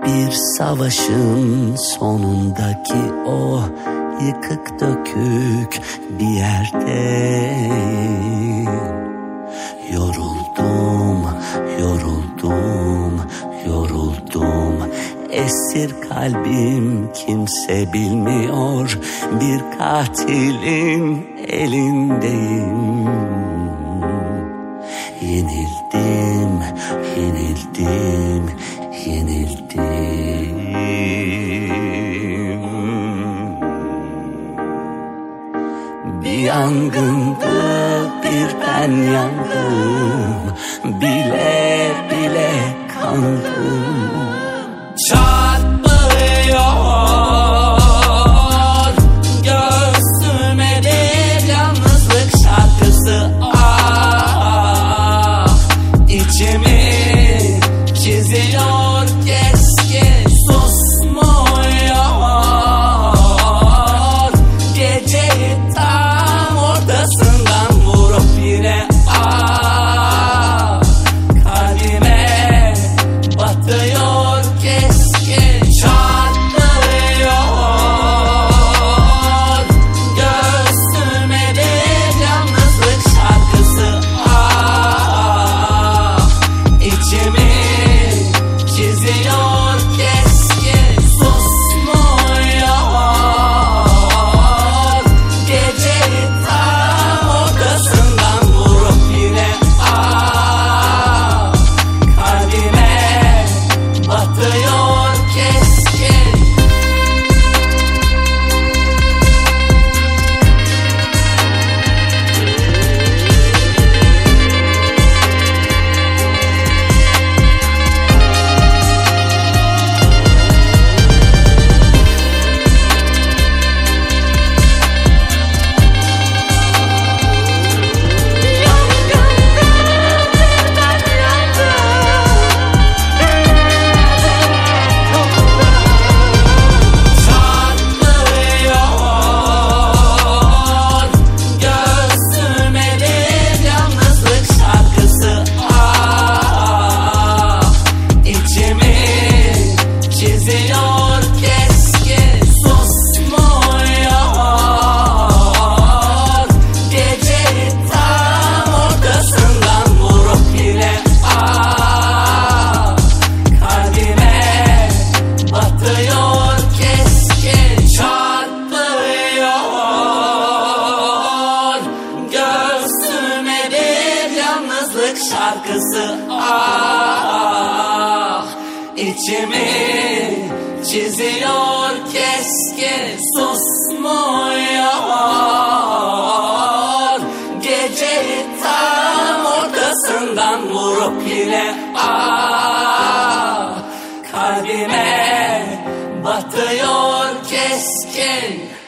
Bir savaşın sonundaki o yıkık dökük bir yerdeyim. Yoruldum, yoruldum, yoruldum. Esir kalbim kimse bilmiyor. Bir katilin elindeyim. Yenildim, yenildim, yenildim. Bir yangındı, bir ben yandım. Bile bile kandım. Çarpıyor göğsüme bir yalnızlık şarkısı. Ah, içimi çiziyor keskin, susmuyor. Geceyi tam ortasından vurup yine ah, kalbime batıyor keskin. Çarpıyor göğsüme bir yalnızlık şarkısı. Ah, içimi çiziyor keskin, susmuyor. Geceyi tam ortasından vurup yine ah, kalbime batıyor keskin. Çarpıyor göğsüme bir yalnızlık şarkısı. Ah, içimi çiziyor keskin, susmuyor. Geceyi tam ortasından vurup yine ah, kalbime batıyor keskin. Çarpıyor göğsüme bir yalnızlık şarkısı. Ah, içimi çiziyor keskin, susmuyor. Geceyi tam ortasından vurup yine ah, kalbime batıyor keskin.